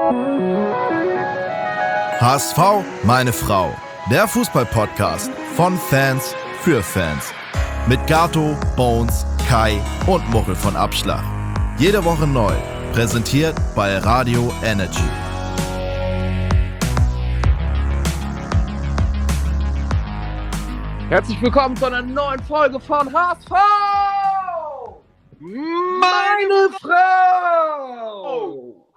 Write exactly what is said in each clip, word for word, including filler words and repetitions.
H S V, meine Frau. Der Fußball-Podcast von Fans für Fans. Mit Gato, Bones, Kai und Muchel von Abschlag. Jede Woche neu. Präsentiert bei Radio Energy. Herzlich willkommen zu einer neuen Folge von H S V! Meine Frau!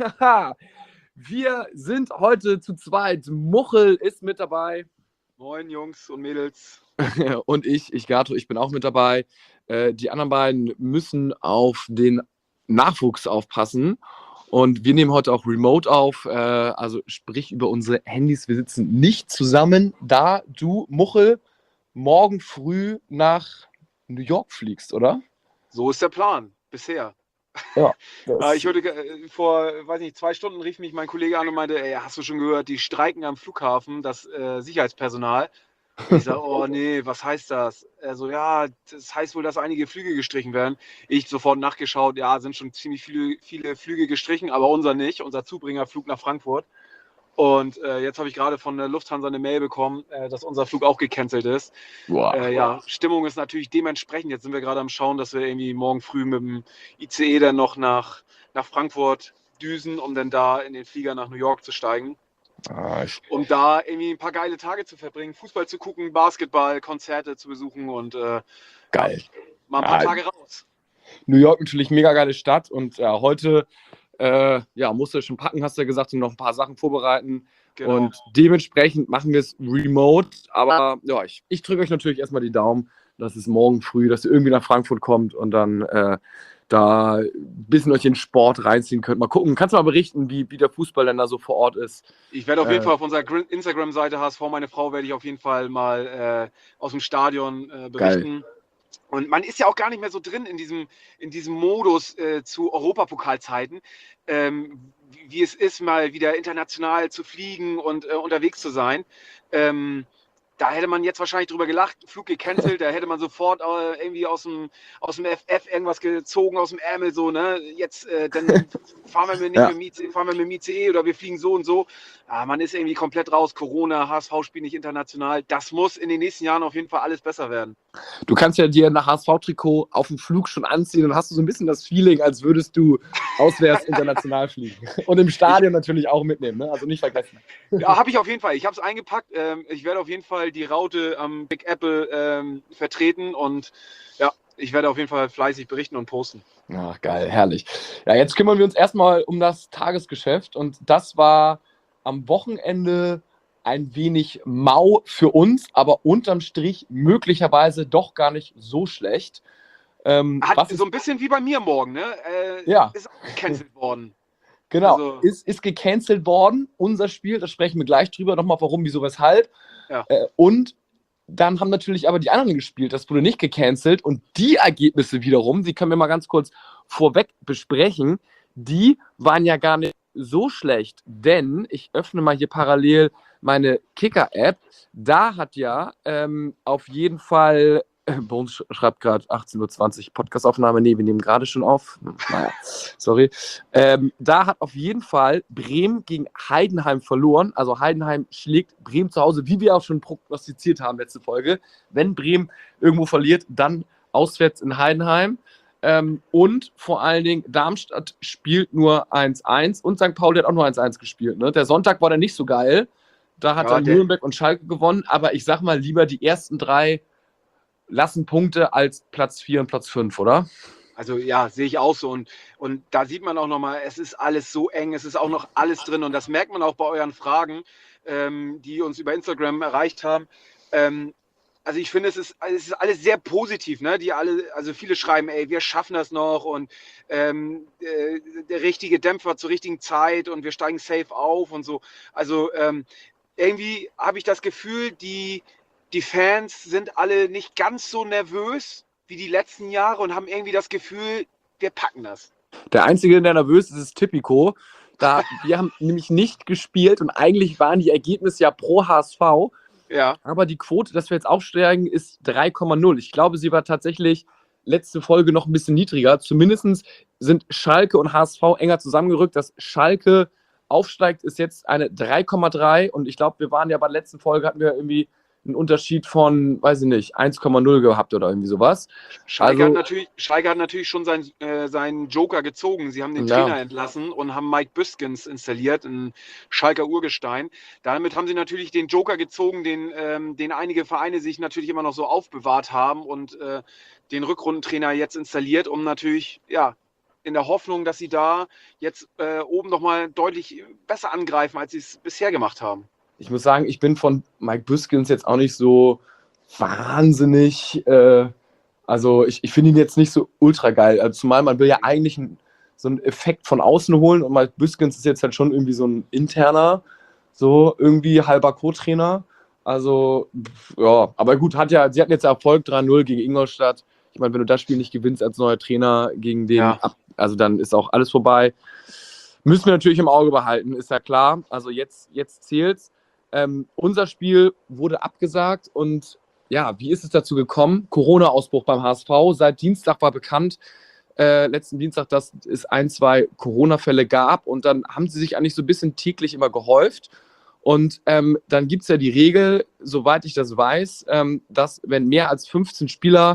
Wir sind heute zu zweit. Muchel ist mit dabei. Moin Jungs und Mädels. Und ich, ich Gato, ich bin auch mit dabei. Äh, die anderen beiden müssen auf den Nachwuchs aufpassen. Und wir nehmen heute auch remote auf, äh, also sprich über unsere Handys. Wir sitzen nicht zusammen, da du, Muchel, morgen früh nach New York fliegst, oder? So ist der Plan, bisher. Ja. Äh, ich hörte äh, vor, weiß nicht, zwei Stunden rief mich mein Kollege an und meinte, ey, hast du schon gehört, die streiken am Flughafen, das äh, Sicherheitspersonal. Und ich sage, oh nee, was heißt das? Er so, ja, das heißt wohl, dass einige Flüge gestrichen werden. Ich sofort nachgeschaut, ja, sind schon ziemlich viele, viele Flüge gestrichen, aber unser nicht, unser Zubringerflug nach Frankfurt. Und äh, jetzt habe ich gerade von der Lufthansa eine Mail bekommen, äh, dass unser Flug auch gecancelt ist. Wow. Äh, ja, Stimmung ist natürlich dementsprechend. Jetzt sind wir gerade am Schauen, dass wir irgendwie morgen früh mit dem I C E dann noch nach, nach Frankfurt düsen, um dann da in den Flieger nach New York zu steigen. Ah, ich... Um da irgendwie ein paar geile Tage zu verbringen, Fußball zu gucken, Basketball, Konzerte zu besuchen und äh, Geil. mal ein paar Ja, Tage raus. New York natürlich mega geile Stadt und ja, heute äh, ja, musst du schon packen, hast du ja gesagt, und noch ein paar Sachen vorbereiten. Genau. Und dementsprechend machen wir es remote. Aber ja, ich, ich drücke euch natürlich erstmal die Daumen, dass es morgen früh, dass ihr irgendwie nach Frankfurt kommt und dann äh, da ein bisschen euch in Sport reinziehen könnt. Mal gucken, kannst du mal berichten, wie, wie der Fußball denn da so vor Ort ist? Ich werde auf jeden Äh, Fall auf unserer Gr- Instagram-Seite H S V, meine Frau, werde ich auf jeden Fall mal äh, aus dem Stadion äh, berichten. Geil. Und man ist ja auch gar nicht mehr so drin in diesem, in diesem Modus äh, zu Europapokalzeiten, ähm, wie, wie es ist, mal wieder international zu fliegen und äh, unterwegs zu sein. Ähm, da hätte man jetzt wahrscheinlich drüber gelacht, Flug gecancelt, da hätte man sofort äh, irgendwie aus dem, aus dem F F irgendwas gezogen, aus dem Ärmel, so, ne? Jetzt, äh, dann fahren wir nicht Ja. mit dem I C E, fahren wir mit dem I C E oder wir fliegen so und so. Ah, man ist irgendwie komplett raus, Corona, H S V spielt nicht international. Das muss in den nächsten Jahren auf jeden Fall alles besser werden. Du kannst ja dir ein H S V-Trikot auf dem Flug schon anziehen und hast du so ein bisschen das Feeling, als würdest du auswärts international fliegen. Und im Stadion natürlich auch mitnehmen, ne? Also nicht vergessen. Ja, habe ich auf jeden Fall. Ich habe es eingepackt. Ähm, ich werde auf jeden Fall die Raute am Big Apple ähm, vertreten und ja, ich werde auf jeden Fall fleißig berichten und posten. Ach, geil, herrlich. Ja, jetzt kümmern wir uns erstmal um das Tagesgeschäft und das war am Wochenende ein wenig mau für uns, aber unterm Strich möglicherweise doch gar nicht so schlecht. Ähm, Hat was ist, so ein bisschen wie bei mir morgen, ne? Äh, Ja. Ist auch gecancelt worden. genau, also- ist, ist gecancelt worden, unser Spiel, da sprechen wir gleich drüber, nochmal warum, wieso, weshalb. Ja. Äh, und dann haben natürlich aber die anderen gespielt, das wurde nicht gecancelt und die Ergebnisse wiederum, die können wir mal ganz kurz vorweg besprechen, die waren ja gar nicht so schlecht, denn ich öffne mal hier parallel meine Kicker-App, da hat ja ähm, auf jeden Fall, äh, bei uns sch- schreibt gerade achtzehn Uhr zwanzig Podcastaufnahme, nee, wir nehmen gerade schon auf, Hm, naja, sorry, ähm, da hat auf jeden Fall Bremen gegen Heidenheim verloren, also Heidenheim schlägt Bremen zu Hause, wie wir auch schon prognostiziert haben letzte Folge, wenn Bremen irgendwo verliert, dann auswärts in Heidenheim. Ähm, und vor allen Dingen, Darmstadt spielt nur eins eins und Sankt Pauli hat auch nur eins eins gespielt. Ne? Der Sonntag war dann nicht so geil. Da hat Ja, dann der- Nürnberg und Schalke gewonnen. Aber ich sag mal, lieber die ersten drei lassen Punkte als Platz vier und Platz fünf, oder? Also ja, sehe ich auch so. Und, und da sieht man auch nochmal, es ist alles so eng, es ist auch noch alles drin. Und das merkt man auch bei euren Fragen, ähm, die uns über Instagram erreicht haben. Ähm, also ich finde, es ist, es ist alles sehr positiv, ne? Die alle, also viele schreiben, ey, wir schaffen das noch und ähm, äh, der richtige Dämpfer zur richtigen Zeit und wir steigen safe auf und so. Also ähm, irgendwie habe ich das Gefühl, die, die Fans sind alle nicht ganz so nervös wie die letzten Jahre und haben irgendwie das Gefühl, wir packen das. Der Einzige, der nervös ist, ist Tipico. Da, wir haben nämlich nicht gespielt und eigentlich waren die Ergebnisse ja pro H S V. Ja. Aber die Quote, dass wir jetzt aufsteigen, ist drei Komma null. Ich glaube, sie war tatsächlich letzte Folge noch ein bisschen niedriger. Zumindest sind Schalke und H S V enger zusammengerückt, dass Schalke aufsteigt, ist jetzt eine drei Komma drei und ich glaube, wir waren ja bei der letzten Folge, hatten wir irgendwie einen Unterschied von, weiß ich nicht, eins Komma null gehabt oder irgendwie sowas. Schalke, Also, hat, natürlich, Schalke hat natürlich schon seinen, äh, seinen Joker gezogen. Sie haben den ja. Trainer entlassen und haben Mike Büskens installiert, ein Schalker Urgestein. Damit haben sie natürlich den Joker gezogen, den, ähm, den einige Vereine sich natürlich immer noch so aufbewahrt haben und äh, den Rückrundentrainer jetzt installiert, um natürlich, ja, in der Hoffnung, dass sie da jetzt äh, oben nochmal deutlich besser angreifen, als sie es bisher gemacht haben. Ich muss sagen, ich bin von Mike Büskens jetzt auch nicht so wahnsinnig, äh, also ich, ich finde ihn jetzt nicht so ultra geil, also zumal man will ja eigentlich einen, so einen Effekt von außen holen und Mike Büskens ist jetzt halt schon irgendwie so ein interner, so irgendwie halber Co-Trainer, also ja, aber gut, hat ja, sie hatten jetzt Erfolg drei null gegen Ingolstadt. Ich meine, wenn du das Spiel nicht gewinnst als neuer Trainer gegen den, Ja. Ab, also dann ist auch alles vorbei. Müssen wir natürlich im Auge behalten, ist ja klar. Also jetzt, jetzt zählt's. Ähm, unser Spiel wurde abgesagt und ja, wie ist es dazu gekommen? Corona-Ausbruch beim H S V. Seit Dienstag war bekannt, äh, letzten Dienstag, dass es ein, zwei Corona-Fälle gab und dann haben sie sich eigentlich so ein bisschen täglich immer gehäuft. Und ähm, dann gibt es ja die Regel, soweit ich das weiß, ähm, dass wenn mehr als fünfzehn Spieler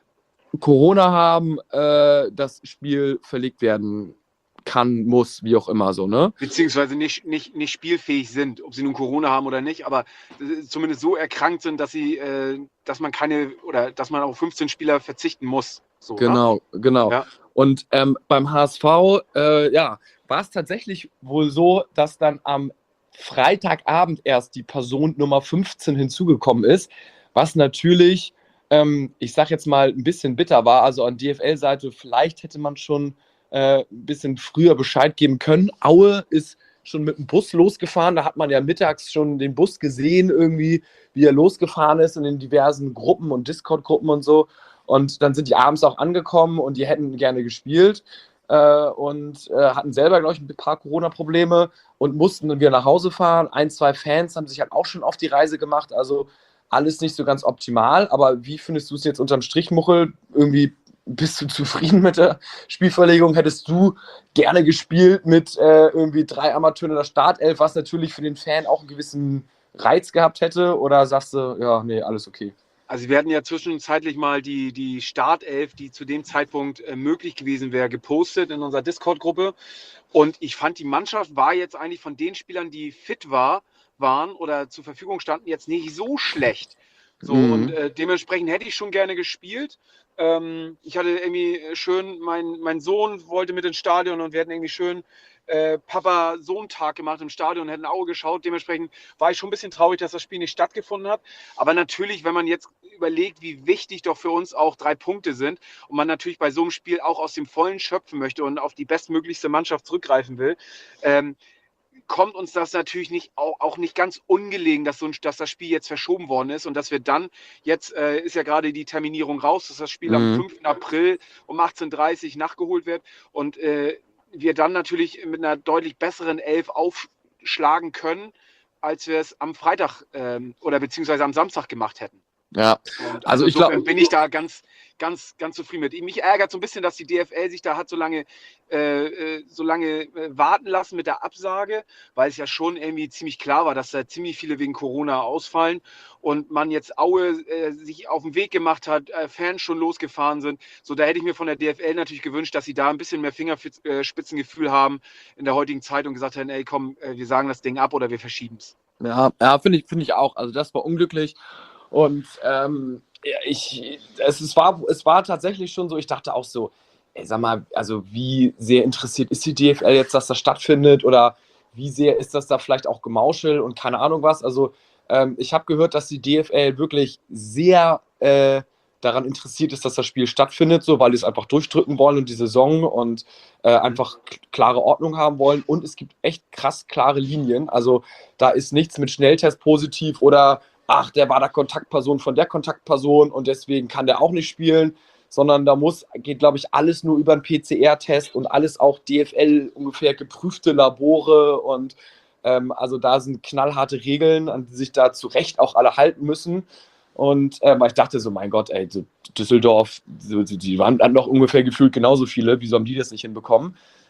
Corona haben, äh, das Spiel verlegt werden kann, muss, wie auch immer so, ne? Beziehungsweise nicht, nicht, nicht spielfähig sind, ob sie nun Corona haben oder nicht, aber äh, zumindest so erkrankt sind, dass sie, äh, dass man keine oder dass man auf fünfzehn Spieler verzichten muss. So, Genau, ne? genau. Ja. Und ähm, beim H S V, äh, ja, war es tatsächlich wohl so, dass dann am Freitagabend erst die Person Nummer fünfzehn hinzugekommen ist, was natürlich, ähm, ich sag jetzt mal, ein bisschen bitter war. Also an D F L-Seite, vielleicht hätte man schon äh, ein bisschen früher Bescheid geben können. Aue ist schon mit dem Bus losgefahren. Da hat man ja mittags schon den Bus gesehen, irgendwie, wie er losgefahren ist in den diversen Gruppen und Discord-Gruppen und so. Und dann sind die abends auch angekommen und die hätten gerne gespielt äh, und äh, hatten selber, glaube ich, ein paar Corona-Probleme und mussten dann wieder nach Hause fahren. Ein, zwei Fans haben sich halt auch schon auf die Reise gemacht. Also alles nicht so ganz optimal. Aber wie findest du es jetzt unterm Strich, Muchel? Irgendwie bist du zufrieden mit der Spielverlegung? Hättest du gerne gespielt mit äh, irgendwie drei Amateuren in der Startelf, was natürlich für den Fan auch einen gewissen Reiz gehabt hätte? Oder sagst du, ja, nee, alles okay? Also wir hatten ja zwischenzeitlich mal die, die Startelf, die zu dem Zeitpunkt äh, möglich gewesen wäre, gepostet in unserer Discord-Gruppe. Und ich fand, die Mannschaft war jetzt eigentlich von den Spielern, die fit war, waren oder zur Verfügung standen, jetzt nicht so schlecht. So, Mhm. und äh, dementsprechend hätte ich schon gerne gespielt. Ähm, ich hatte irgendwie schön, mein, mein Sohn wollte mit ins Stadion und wir hatten irgendwie schön äh, Papa-Sohn-Tag gemacht im Stadion und hätten ein Auge geschaut. Dementsprechend war ich schon ein bisschen traurig, dass das Spiel nicht stattgefunden hat. Aber natürlich, wenn man jetzt überlegt, wie wichtig doch für uns auch drei Punkte sind und man natürlich bei so einem Spiel auch aus dem Vollen schöpfen möchte und auf die bestmöglichste Mannschaft zurückgreifen will, ähm, kommt uns das natürlich nicht, auch, auch nicht ganz ungelegen, dass, so ein, dass das Spiel jetzt verschoben worden ist und dass wir dann, jetzt äh, ist ja gerade die Terminierung raus, dass das Spiel Mhm. am fünften April um achtzehn Uhr dreißig nachgeholt wird und äh, wir dann natürlich mit einer deutlich besseren Elf aufschlagen können, als wir es am Freitag ähm, oder beziehungsweise am Samstag gemacht hätten. Ja, Und also ich insofern glaube, bin ich da ganz, ganz, ganz zufrieden mit. Mich ärgert so ein bisschen, dass die D F L sich da hat so lange, äh, äh, so lange äh, warten lassen mit der Absage, weil es ja schon irgendwie ziemlich klar war, dass da ziemlich viele wegen Corona ausfallen und man jetzt Aue äh, sich auf den Weg gemacht hat, äh, Fans schon losgefahren sind. So, da hätte ich mir von der D F L natürlich gewünscht, dass sie da ein bisschen mehr Fingerspitzengefühl haben in der heutigen Zeit und gesagt haben, ey komm, äh, wir sagen das Ding ab oder wir verschieben es. ja, ja finde ich, finde ich auch. Also das war unglücklich. Und ähm, ja, ich, es, es, war, es war tatsächlich schon so, ich dachte auch so, ey, sag mal, also wie sehr interessiert ist die D F L jetzt, dass das stattfindet oder wie sehr ist das da vielleicht auch Gemauschel und keine Ahnung was. Also ähm, ich habe gehört, dass die D F L wirklich sehr äh, daran interessiert ist, dass das Spiel stattfindet, so, weil die es einfach durchdrücken wollen und die Saison und äh, einfach k- klare Ordnung haben wollen. Und es gibt echt krass klare Linien. Also da ist nichts mit Schnelltest positiv oder ach, der war da Kontaktperson von der Kontaktperson und deswegen kann der auch nicht spielen, sondern da muss, geht, glaube ich, alles nur über einen P C R-Test und alles auch D F L ungefähr geprüfte Labore und ähm, also da sind knallharte Regeln, an die sich da zu Recht auch alle halten müssen. Und ähm, ich dachte so, mein Gott, ey, so Düsseldorf, so, die waren dann noch ungefähr gefühlt genauso viele, wieso haben die das nicht hinbekommen?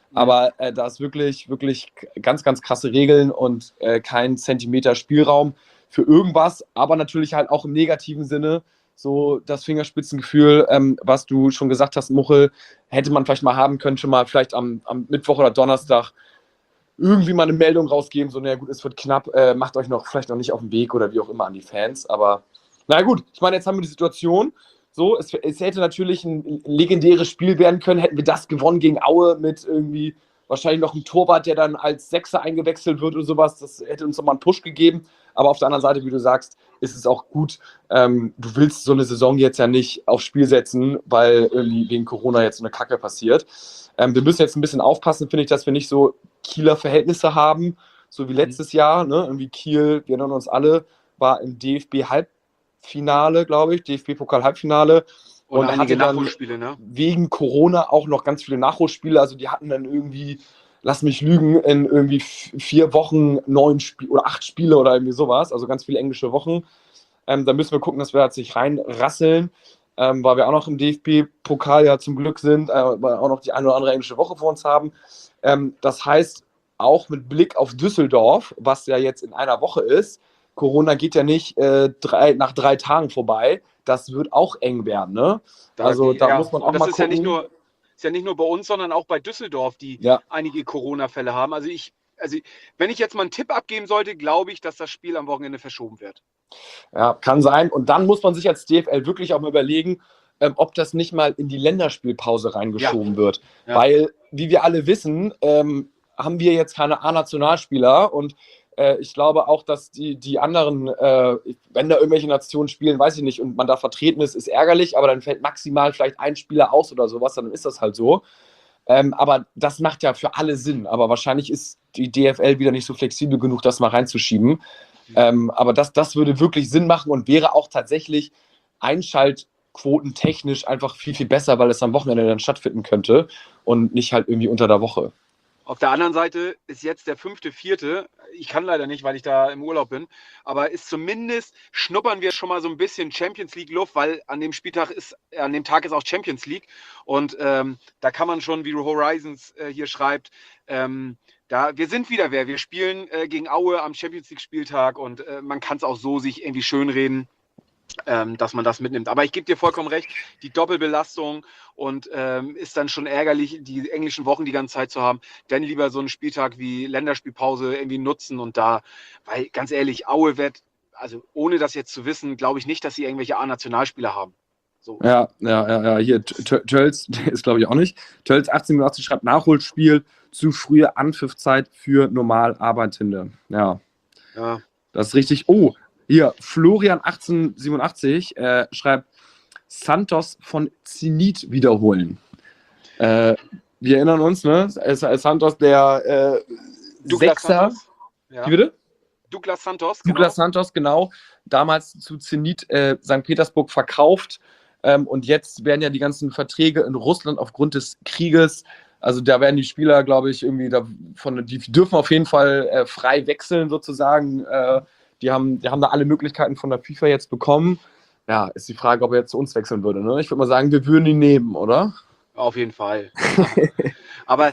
Aber äh, da ist wirklich, wirklich ganz, ganz krasse Regeln und äh, kein Zentimeter Spielraum für irgendwas, aber natürlich halt auch im negativen Sinne. So das Fingerspitzengefühl, ähm, was du schon gesagt hast, Muchel, hätte man vielleicht mal haben können, schon mal vielleicht am, am Mittwoch oder Donnerstag irgendwie mal eine Meldung rausgeben, so, naja gut, es wird knapp, äh, macht euch noch vielleicht noch nicht auf den Weg oder wie auch immer an die Fans, aber na gut, ich meine, jetzt haben wir die Situation, so, es, es hätte natürlich ein, ein legendäres Spiel werden können, hätten wir das gewonnen gegen Aue mit irgendwie wahrscheinlich noch einem Torwart, der dann als Sechser eingewechselt wird oder sowas, das hätte uns nochmal einen Push gegeben, aber auf der anderen Seite, wie du sagst, ist es auch gut, ähm, du willst so eine Saison jetzt ja nicht aufs Spiel setzen, weil irgendwie wegen Corona jetzt so eine Kacke passiert. Ähm, wir müssen jetzt ein bisschen aufpassen, finde ich, dass wir nicht so Kieler Verhältnisse haben, so wie letztes Jahr, ne? Irgendwie Kiel, wir erinnern uns alle, war im D F B-Halbfinale, glaube ich, D F B-Pokal-Halbfinale. Und, Und einige hatte dann Nachholspiele, ne? wegen Corona auch noch ganz viele Nachholspiele. Also die hatten dann irgendwie, lass mich lügen, in irgendwie vier Wochen neun Spiele oder acht Spiele oder irgendwie sowas. Also ganz viele englische Wochen. Ähm, da müssen wir gucken, dass wir halt sich reinrasseln, ähm, weil wir auch noch im D F B-Pokal ja zum Glück sind, äh, weil wir auch noch die eine oder andere englische Woche vor uns haben. Ähm, das heißt, auch mit Blick auf Düsseldorf, was ja jetzt in einer Woche ist, Corona geht ja nicht äh, drei, nach drei Tagen vorbei. Das wird auch eng werden, ne? Da, also die, da ja, muss man auch und das mal ist gucken. Ja nicht nur, ist ja nicht nur bei uns, sondern auch bei Düsseldorf, die Ja. einige Corona-Fälle haben. Also ich, also wenn ich jetzt mal einen Tipp abgeben sollte, glaube ich, dass das Spiel am Wochenende verschoben wird. Ja, kann sein. Und dann muss man sich als D F L wirklich auch mal überlegen, ähm, ob das nicht mal in die Länderspielpause reingeschoben ja. wird. Ja. Weil, wie wir alle wissen, ähm, haben wir jetzt keine A-Nationalspieler und äh, ich glaube auch, dass die, die anderen, äh, wenn da irgendwelche Nationen spielen, weiß ich nicht, und man da vertreten ist, ist ärgerlich, aber dann fällt maximal vielleicht ein Spieler aus oder sowas, dann ist das halt so. Ähm, aber das macht ja für alle Sinn. Aber wahrscheinlich ist die D F L wieder nicht so flexibel genug, das mal reinzuschieben. Ähm, aber das, das würde wirklich Sinn machen und wäre auch tatsächlich einschaltquotentechnisch einfach viel, viel besser, weil es am Wochenende dann stattfinden könnte und nicht halt irgendwie unter der Woche. Auf der anderen Seite ist jetzt der fünfte, vierte. Ich kann leider nicht, weil ich da im Urlaub bin. Aber ist zumindest, schnuppern wir schon mal so ein bisschen Champions League Luft, weil an dem Spieltag ist, an dem Tag ist auch Champions League. Und ähm, da kann man schon, wie Horizons äh, hier schreibt, ähm, da, wir sind wieder wer. Wir spielen äh, gegen Aue am Champions League Spieltag und äh, man kann es auch so sich irgendwie schönreden, ähm, dass man das mitnimmt. Aber ich gebe dir vollkommen recht, die Doppelbelastung und ähm, ist dann schon ärgerlich, die englischen Wochen die ganze Zeit zu haben. Dann lieber so einen Spieltag wie Länderspielpause irgendwie nutzen und da, weil ganz ehrlich, Aue wird, also ohne das jetzt zu wissen, glaube ich nicht, dass sie irgendwelche A-Nationalspieler haben. So. Ja, ja, ja, ja, hier, Tölz, ist glaube ich auch nicht. Tölz achtzehnhundertachtzig schreibt Nachholspiel, zu frühe Anpfiffzeit für normal Arbeitende. Ja. Ja. Das ist richtig. Oh, hier, Florian achtzehnhundertsiebenundachtzig äh, schreibt Santos von Zenit wiederholen. Äh, wir erinnern uns, ne? Santos, der äh, Douglas Sechser. Santos. Ja. Wie bitte? Douglas Santos. Douglas genau. Santos, genau. Damals zu Zenit äh, Sankt Petersburg verkauft. Ähm, und jetzt werden ja die ganzen Verträge in Russland aufgrund des Krieges, also da werden die Spieler, glaube ich, irgendwie davon, die dürfen auf jeden Fall äh, frei wechseln sozusagen. Äh, die, haben, die haben da alle Möglichkeiten von der FIFA jetzt bekommen. Ja, ist die Frage, ob er jetzt zu uns wechseln würde. Ne? Ich würde mal sagen, wir würden ihn nehmen, oder? Auf jeden Fall. Aber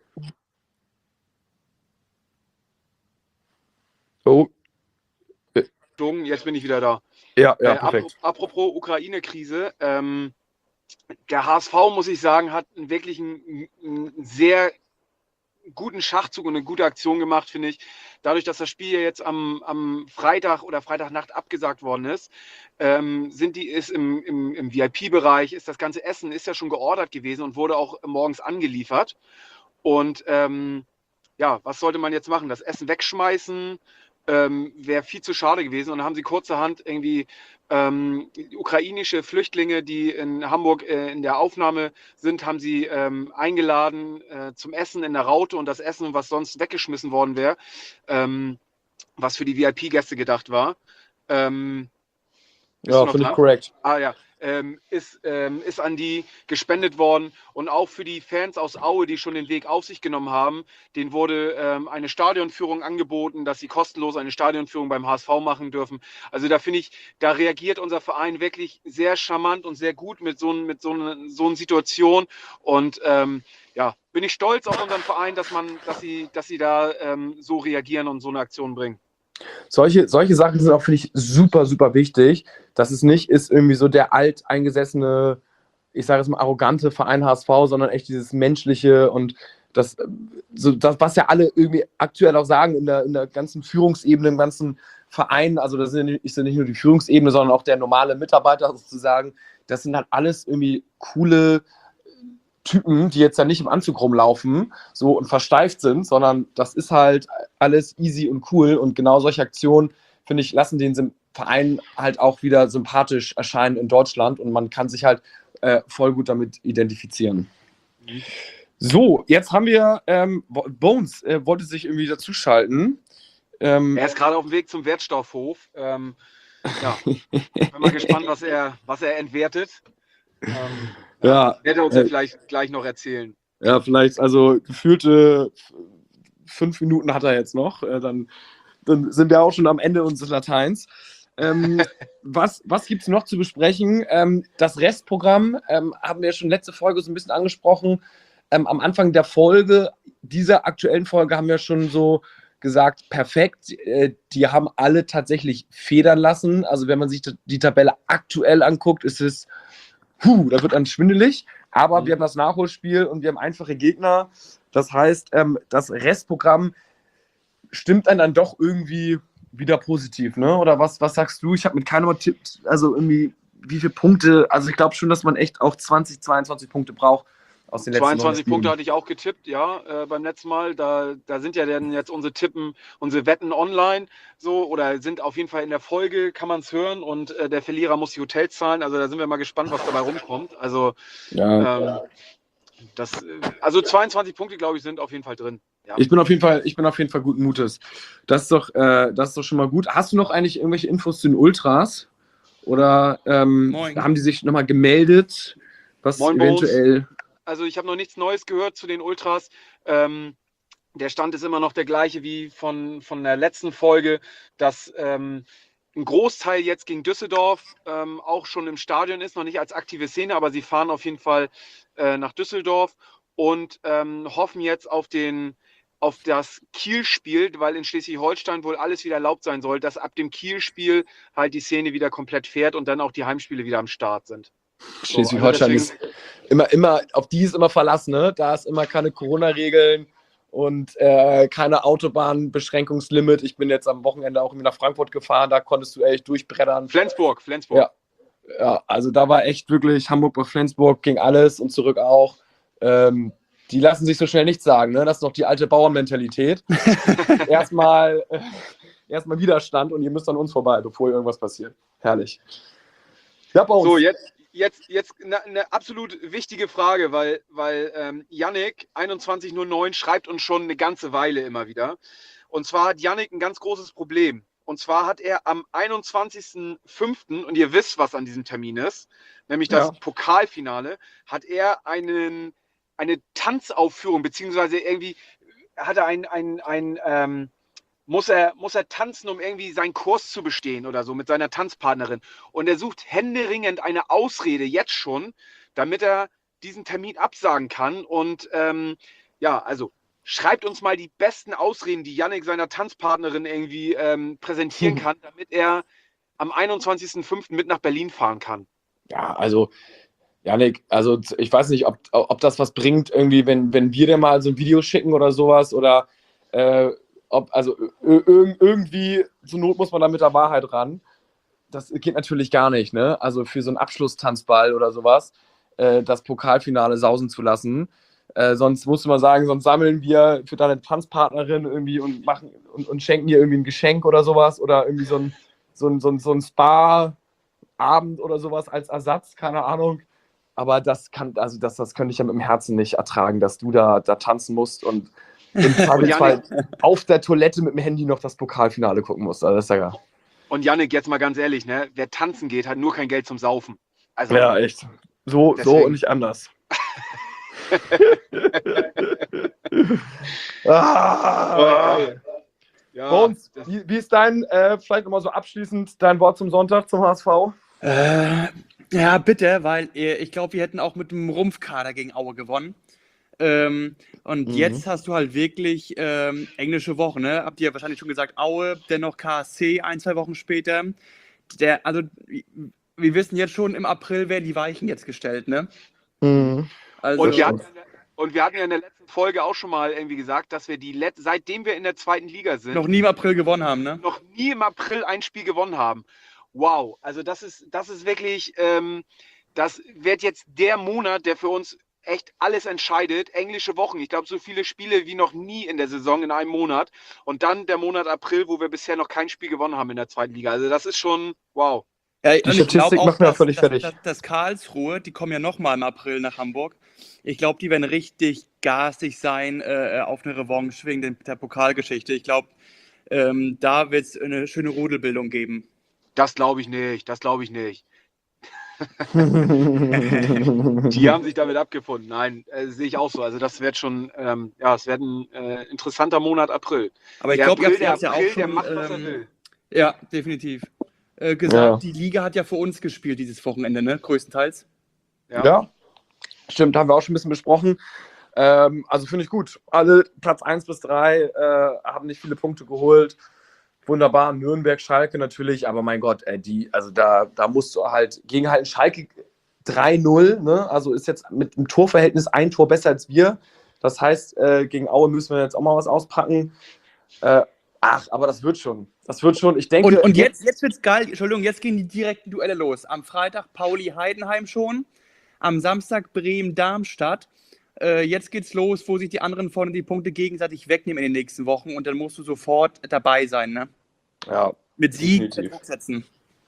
oh. Jetzt bin ich wieder da. Ja, ja, äh, perfekt. Apropos Ukraine-Krise, ähm, der H S V, muss ich sagen, hat wirklich einen, einen sehr guten Schachzug und eine gute Aktion gemacht, finde ich. Dadurch, dass das Spiel jetzt am, am Freitag oder Freitagnacht abgesagt worden ist, ähm, sind die, ist im, im, im V I P-Bereich, ist das ganze Essen ist ja schon geordert gewesen und wurde auch morgens angeliefert. Und ähm, ja, was sollte man jetzt machen? Das Essen wegschmeißen? Ähm, wäre viel zu schade gewesen. Und dann haben sie kurzerhand irgendwie ähm, ukrainische Flüchtlinge, die in Hamburg äh, in der Aufnahme sind, haben sie ähm, eingeladen äh, zum Essen in der Raute und das Essen, was sonst weggeschmissen worden wäre, ähm, was für die V I P-Gäste gedacht war. Ähm, ja, finde ich korrekt. Ah ja, ähm, ist, ähm, ist an die gespendet worden. Und auch für die Fans aus Aue, die schon den Weg auf sich genommen haben, denen wurde ähm, eine Stadionführung angeboten, dass sie kostenlos eine Stadionführung beim H S V machen dürfen. Also da finde ich, da reagiert unser Verein wirklich sehr charmant und sehr gut mit so, mit so, eine, so einer Situation. Und ähm, ja, bin ich stolz auf unseren Verein, dass man, dass sie, dass sie da ähm, so reagieren und so eine Aktion bringen. Solche, solche Sachen sind auch, finde ich, super, super wichtig, dass es nicht ist irgendwie so der alteingesessene, ich sage jetzt mal arrogante Verein H S V, sondern echt dieses menschliche und das, so das, was ja alle irgendwie aktuell auch sagen in der, in der ganzen Führungsebene, im ganzen Verein, also das ist ja nicht nur die Führungsebene, sondern auch der normale Mitarbeiter sozusagen, das sind halt alles irgendwie coole Typen, die jetzt ja nicht im Anzug rumlaufen so und versteift sind, sondern das ist halt alles easy und cool und genau solche Aktionen, finde ich, lassen den Verein halt auch wieder sympathisch erscheinen in Deutschland und man kann sich halt äh, voll gut damit identifizieren. Mhm. So, jetzt haben wir ähm, Bones, äh, wollte sich irgendwie dazuschalten. Ähm, er ist gerade auf dem Weg zum Wertstoffhof. Ähm, ja, bin mal gespannt, was er, was er entwertet. Ähm, ja, ja, wird er uns ja äh, vielleicht gleich noch erzählen. Ja, vielleicht, also gefühlte fünf Minuten hat er jetzt noch. Äh, dann, dann sind wir auch schon am Ende unseres Lateins. Ähm, was was gibt es noch zu besprechen? Ähm, das Restprogramm ähm, haben wir schon letzte Folge so ein bisschen angesprochen. Ähm, am Anfang der Folge, dieser aktuellen Folge, haben wir schon so gesagt, perfekt. Äh, die haben alle tatsächlich federn lassen. Also wenn man sich die Tabelle aktuell anguckt, ist es Puh, da wird dann schwindelig, aber mhm. wir haben das Nachholspiel und wir haben einfache Gegner. Das heißt, ähm, das Restprogramm stimmt einen dann doch irgendwie wieder positiv, ne? Oder was, was sagst du? Ich habe mit keinem Tipp, also irgendwie, wie viele Punkte, also ich glaube schon, dass man echt auch zwanzig, zweiundzwanzig Punkte braucht aus den letzten zweiundzwanzig Punkte hatte ich auch getippt, ja, äh, beim letzten Mal. Da, da sind ja dann jetzt unsere Tippen, unsere Wetten online so oder sind auf jeden Fall in der Folge, kann man es hören und äh, der Verlierer muss die Hotels zahlen. Also da sind wir mal gespannt, was dabei rumkommt. Also, ja. ähm, das, also zweiundzwanzig Punkte, glaube ich, sind auf jeden Fall drin. Ja. Ich bin auf jeden Fall, ich bin auf jeden Fall guten Mutes. Das ist doch, äh, das ist doch schon mal gut. Hast du noch eigentlich irgendwelche Infos zu den Ultras? Oder ähm, haben die sich nochmal gemeldet? Was Moin, eventuell. Bones. Also ich habe noch nichts Neues gehört zu den Ultras. Ähm, der Stand ist immer noch der gleiche wie von, von der letzten Folge, dass ähm, ein Großteil jetzt gegen Düsseldorf ähm, auch schon im Stadion ist, noch nicht als aktive Szene, aber sie fahren auf jeden Fall äh, nach Düsseldorf und ähm, hoffen jetzt auf, den, auf das Kiel-Spiel, weil in Schleswig-Holstein wohl alles wieder erlaubt sein soll, dass ab dem Kiel-Spiel halt die Szene wieder komplett fährt und dann auch die Heimspiele wieder am Start sind. Schleswig-Holstein so, also ist immer, immer, auf die ist immer verlassen, ne? Da ist immer keine Corona-Regeln und äh, keine Autobahnbeschränkungslimit. Ich bin jetzt am Wochenende auch nach Frankfurt gefahren, da konntest du echt durchbrettern. Flensburg, Flensburg. Ja, ja, also da war echt wirklich Hamburg bei Flensburg, ging alles und zurück auch. Ähm, die lassen sich so schnell nichts sagen, ne? Das ist noch die alte Bauernmentalität. erstmal, äh, erstmal Widerstand und ihr müsst an uns vorbei, bevor irgendwas passiert. Herrlich. Ja, bei uns. So, jetzt, jetzt, jetzt eine, eine absolut wichtige Frage, weil, weil ähm, Yannick einundzwanzig null neun schreibt uns schon eine ganze Weile immer wieder. Und zwar hat Yannick ein ganz großes Problem. Und zwar hat er am einundzwanzigsten fünften und ihr wisst, was an diesem Termin ist, nämlich das ja. Pokalfinale, hat er einen, eine Tanzaufführung, beziehungsweise irgendwie hat er ein, ein, ein ähm, Muss er, muss er tanzen, um irgendwie seinen Kurs zu bestehen oder so mit seiner Tanzpartnerin. Und er sucht händeringend eine Ausrede jetzt schon, damit er diesen Termin absagen kann. Und ähm, ja, also schreibt uns mal die besten Ausreden, die Yannick seiner Tanzpartnerin irgendwie ähm, präsentieren kann, damit er am einundzwanzigsten fünften mit nach Berlin fahren kann. Ja, also Yannick, also ich weiß nicht, ob, ob das was bringt, irgendwie, wenn, wenn wir dir mal so ein Video schicken oder sowas oder äh, Ob, also irgendwie, zur Not muss man da mit der Wahrheit ran. Das geht natürlich gar nicht, ne? Also für so einen Abschlusstanzball oder sowas, äh, das Pokalfinale sausen zu lassen. Äh, sonst musst du mal sagen, sonst sammeln wir für deine Tanzpartnerin irgendwie und machen und, und schenken ihr irgendwie ein Geschenk oder sowas oder irgendwie so ein, so ein, so ein, so ein Spa-Abend oder sowas als Ersatz, keine Ahnung. Aber das kann, also das, das könnte ich ja mit dem Herzen nicht ertragen, dass du da, da tanzen musst und im Zweifelsfall auf der Toilette mit dem Handy noch das Pokalfinale gucken musst. Also das ist ja gar. Und Yannick, jetzt mal ganz ehrlich, ne? Wer tanzen geht, hat nur kein Geld zum Saufen. Also, Ja, echt. So, so deswegen. und nicht anders. ah, geil. Ja, Bones, das, wie, wie ist dein, äh, vielleicht nochmal so abschließend, dein Wort zum Sonntag, zum H S V? Äh, ja, bitte, weil äh, ich glaube, wir hätten auch mit dem Rumpfkader gegen Aue gewonnen. Ähm, und Mhm. jetzt hast du halt wirklich ähm, englische Woche, ne? Habt ihr ja wahrscheinlich schon gesagt, Aue, dennoch K S C ein, zwei Wochen später. Der, also, wir wissen jetzt schon, im April werden die Weichen jetzt gestellt, ne? Mhm. Also, und, wir hatten, ja in der- und wir hatten ja in der letzten Folge auch schon mal irgendwie gesagt, dass wir die Let seitdem wir in der zweiten Liga sind, noch nie im April gewonnen haben, ne? noch nie im April ein Spiel gewonnen haben. Wow, also das ist, das ist wirklich, ähm, das wird jetzt der Monat, der für uns echt alles entscheidet. Englische Wochen, ich glaube, so viele Spiele wie noch nie in der Saison in einem Monat. Und dann der Monat April, wo wir bisher noch kein Spiel gewonnen haben in der zweiten Liga. Also das ist schon, wow. Ja, Die und ich glaube Statistik auch, macht mir dass, völlig dass, fertig. dass, dass Karlsruhe, die kommen ja nochmal im April nach Hamburg. Ich glaube, die werden richtig garstig sein äh, auf eine Revanche wegen den- der Pokalgeschichte. Ich glaube, ähm, da wird es eine schöne Rudelbildung geben. Das glaube ich nicht, das glaube ich nicht. Die haben sich damit abgefunden. Nein, äh, sehe ich auch so. Also das wird schon, ähm, ja, es wird ein äh, interessanter Monat April. Aber ich Der glaube, ihr April, habt der ja auch April, der schon, macht, was er ähm, will. ja, definitiv, äh, gesagt, Ja. die Liga hat ja für uns gespielt dieses Wochenende, ne? Größtenteils. Ja. Ja, stimmt, haben wir auch schon ein bisschen besprochen. Ähm, also finde ich gut. Alle Platz eins bis drei äh, haben nicht viele Punkte geholt. Wunderbar, Nürnberg, Schalke natürlich, aber mein Gott, ey, die, also da, da musst du halt gegen halt einen Schalke drei null, ne? Also ist jetzt mit dem Torverhältnis ein Tor besser als wir. Das heißt, äh, gegen Aue müssen wir jetzt auch mal was auspacken. Äh, ach, aber das wird schon. Das wird schon. Ich denke. Und, und jetzt, jetzt wird's geil, Entschuldigung, jetzt gehen die direkten Duelle los. Am Freitag Pauli-Heidenheim schon, am Samstag Bremen-Darmstadt. Äh, jetzt geht's los, wo sich die anderen vorne die Punkte gegenseitig wegnehmen in den nächsten Wochen und dann musst du sofort dabei sein, ne? Ja, Mit Sieg definitiv. Druck setzen.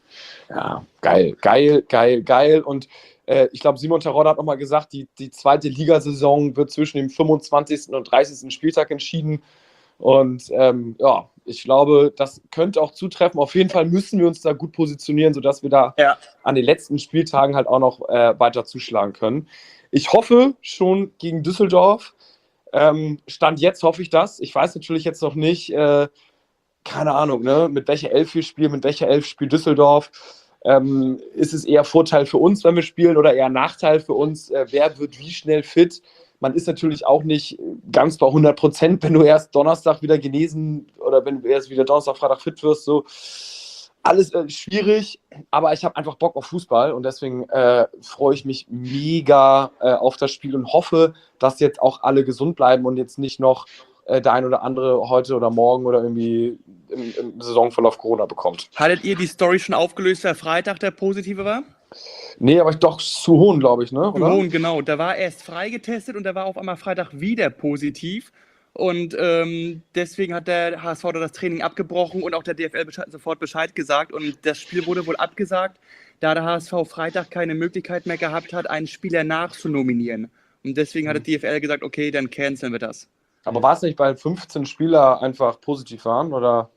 Ja, geil, geil, geil, geil. Und äh, ich glaube, Simon Terodde hat nochmal gesagt, die, die zweite Ligasaison wird zwischen dem fünfundzwanzigsten und dreißigsten Spieltag entschieden. Und ähm, ja, ich glaube, das könnte auch zutreffen. Auf jeden Fall müssen wir uns da gut positionieren, sodass wir da Ja. an den letzten Spieltagen halt auch noch äh, weiter zuschlagen können. Ich hoffe schon gegen Düsseldorf. Ähm, Stand jetzt hoffe ich das. Ich weiß natürlich jetzt noch nicht, äh, keine Ahnung, ne, mit welcher Elf wir spielen, mit welcher Elf spielt Düsseldorf. Ähm, ist es eher Vorteil für uns, wenn wir spielen, oder eher Nachteil für uns? Äh, wer wird wie schnell fit? Man ist natürlich auch nicht ganz bei hundert Prozent, wenn du erst Donnerstag wieder genesen oder wenn du erst wieder Donnerstag, Freitag fit wirst. So. Alles äh, schwierig, aber ich habe einfach Bock auf Fußball und deswegen äh, freue ich mich mega äh, auf das Spiel und hoffe, dass jetzt auch alle gesund bleiben und jetzt nicht noch äh, der ein oder andere heute oder morgen oder irgendwie im, im Saisonverlauf Corona bekommt. Hattet ihr die Story schon aufgelöst, wer Freitag der positive war? Nee, aber ich doch zu hohen, glaube ich, ne? Oder? Hohn, genau. Da war erst freigetestet und da war auf einmal Freitag wieder positiv. Und ähm, deswegen hat der H S V da das Training abgebrochen und auch der D F L Bescheid, sofort Bescheid gesagt. Und das Spiel wurde wohl abgesagt, da der H S V Freitag keine Möglichkeit mehr gehabt hat, einen Spieler nachzunominieren. Und deswegen hat der D F L gesagt, okay, dann canceln wir das. Aber war es nicht, weil fünfzehn Spieler einfach positiv waren? Oder?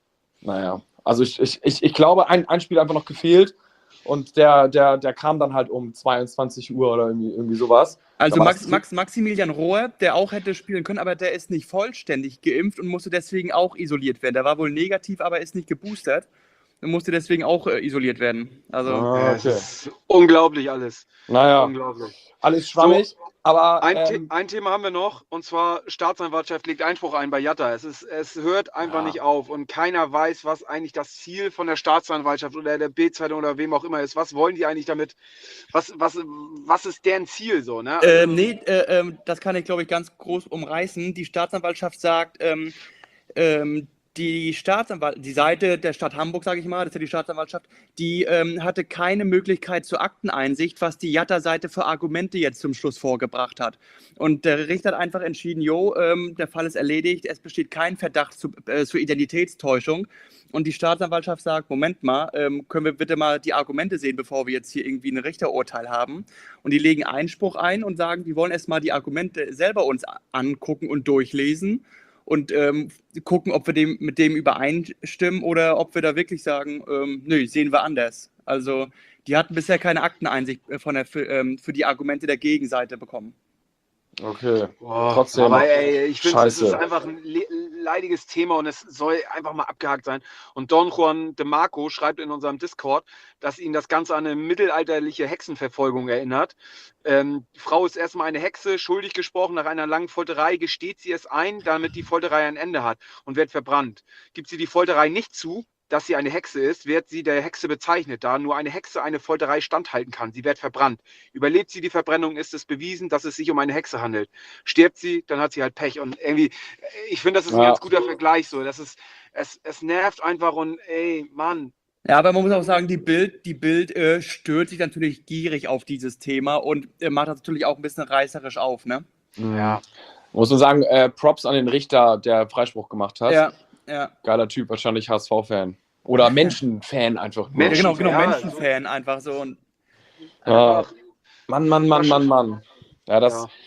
Naja, also ich, ich, ich, ich glaube, ein, ein Spiel einfach noch gefehlt. Und der, der, der kam dann halt um zweiundzwanzig Uhr oder irgendwie, irgendwie sowas. Also Da war Max, das- Max, Maximilian Rohr, der auch hätte spielen können, aber der ist nicht vollständig geimpft und musste deswegen auch isoliert werden. Der war wohl negativ, aber ist nicht geboostert und musste deswegen auch äh, isoliert werden. Also Ah, Ja, es okay. ist unglaublich alles. Naja, Unglaublich. alles schwammig, aber Ein, The ähm, ein Thema haben wir noch, und zwar Staatsanwaltschaft legt Einspruch ein bei Jatta. Es, ist, es hört einfach Ja. nicht auf und keiner weiß, was eigentlich das Ziel von der Staatsanwaltschaft oder der Bild-Zeitung oder wem auch immer ist. Was wollen die eigentlich damit? Was, was, was ist deren Ziel so? Ne? Ähm, nee, äh, ähm, das kann ich, glaube ich, ganz groß umreißen. Die Staatsanwaltschaft sagt, ähm, ähm, die Staatsanwalt, die Seite der Stadt Hamburg, sage ich mal, das ist ja die Staatsanwaltschaft, die ähm, hatte keine Möglichkeit zur Akteneinsicht, was die Jatta-Seite für Argumente jetzt zum Schluss vorgebracht hat. Und der Richter hat einfach entschieden, jo, ähm, der Fall ist erledigt, es besteht kein Verdacht zu, äh, zur Identitätstäuschung. Und die Staatsanwaltschaft sagt, Moment mal, ähm, können wir bitte mal die Argumente sehen, bevor wir jetzt hier irgendwie ein Richterurteil haben. Und die legen Einspruch ein und sagen, die wollen erstmal die Argumente selber uns angucken und durchlesen und ähm, gucken, ob wir dem, mit dem übereinstimmen oder ob wir da wirklich sagen, ähm, nö, sehen wir anders. Also Die hatten bisher keine Akteneinsicht von der, für, ähm, für die Argumente der Gegenseite bekommen. Okay. Boah, Trotzdem. aber ey, ich finde, es Scheiße. ist einfach ein le- leidiges Thema und es soll einfach mal abgehakt sein. Und Don Juan de Marco schreibt in unserem Discord, dass ihn das Ganze an eine mittelalterliche Hexenverfolgung erinnert. Ähm, die Frau ist erstmal eine Hexe, schuldig gesprochen, nach einer langen Folterei gesteht sie es ein, damit die Folterei ein Ende hat und wird verbrannt. Gibt sie die Folterei nicht zu, dass sie eine Hexe ist, wird sie der Hexe bezeichnet, da nur eine Hexe eine Folterei standhalten kann. Sie wird verbrannt. Überlebt sie die Verbrennung, ist es bewiesen, dass es sich um eine Hexe handelt. Stirbt sie, dann hat sie halt Pech. Und irgendwie, ich finde, das ist ein Ja. ganz guter Vergleich. So. Das ist, es, es nervt einfach und ey, Mann. Ja, aber man muss auch sagen, die Bild, die Bild äh, stört sich natürlich gierig auf dieses Thema und äh, macht das natürlich auch ein bisschen reißerisch auf, ne? Ja. Muss man sagen, äh, Props an den Richter, der Freispruch gemacht hat. Ja, ja. Geiler Typ, wahrscheinlich H S V-Fan. Oder Menschenfan einfach. nur. Ja, genau, genau, Ja, Menschenfan einfach so. Und Ja. Einfach, Mann, Mann, Mann, Mann, Mann. Ja, das, Ja.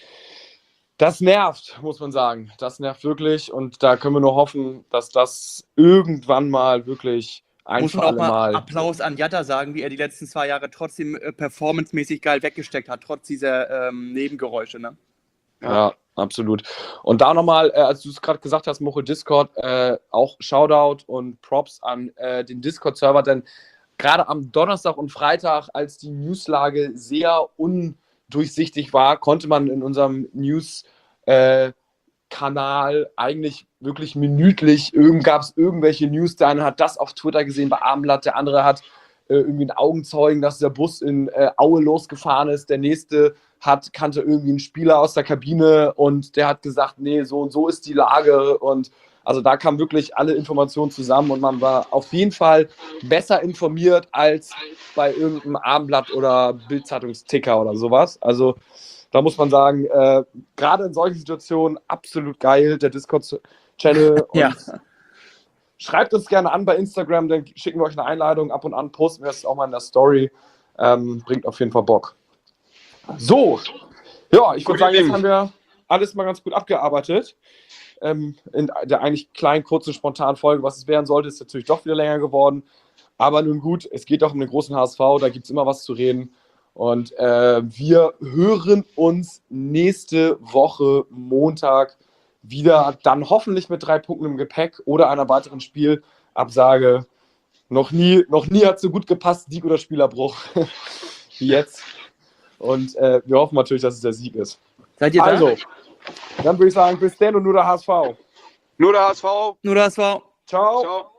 das nervt, muss man sagen. Das nervt wirklich und da können wir nur hoffen, dass das irgendwann mal wirklich ein muss für man auch alle mal Mal... Applaus an Jatta sagen, wie er die letzten zwei Jahre trotzdem äh, performancemäßig geil weggesteckt hat, trotz dieser ähm, Nebengeräusche, ne? Ja, absolut. Und da nochmal, äh, als du es gerade gesagt hast, Muchel Discord, äh, auch Shoutout und Props an äh, den Discord-Server, denn gerade am Donnerstag und Freitag, als die Newslage sehr undurchsichtig war, konnte man in unserem News-Kanal äh, eigentlich wirklich minütlich, irgend, gab es irgendwelche News, der eine hat das auf Twitter gesehen bei Abendblatt, der andere hat äh, irgendwie einen Augenzeugen, dass der Bus in äh, Aue losgefahren ist, der nächste hat, kannte irgendwie einen Spieler aus der Kabine und der hat gesagt, nee, so und so ist die Lage und also da kamen wirklich alle Informationen zusammen und man war auf jeden Fall besser informiert als bei irgendeinem Abendblatt oder Bild-Zeitungsticker oder sowas. Also da muss man sagen, äh, gerade in solchen Situationen absolut geil, der Discord-Channel. Und Ja. schreibt uns gerne an bei Instagram, dann schicken wir euch eine Einladung, ab und an posten wir es auch mal in der Story. Ähm, bringt auf jeden Fall Bock. So, ja, ich würde sagen, jetzt haben wir alles mal ganz gut abgearbeitet. Ähm, in der eigentlich kleinen, kurzen, spontanen Folge, was es werden sollte, ist natürlich doch wieder länger geworden. Aber nun gut, es geht doch um den großen H S V, da gibt es immer was zu reden. Und äh, wir hören uns nächste Woche Montag wieder, dann hoffentlich mit drei Punkten im Gepäck oder einer weiteren Spielabsage. Noch nie, noch nie hat es so gut gepasst, Sieg oder Spielerbruch wie jetzt. Und äh, wir hoffen natürlich, dass es der Sieg ist. Seid ihr da? Also, dann würde ich sagen, bis dann und nur der H S V. Nur der H S V. Nur das war. Ciao. Ciao.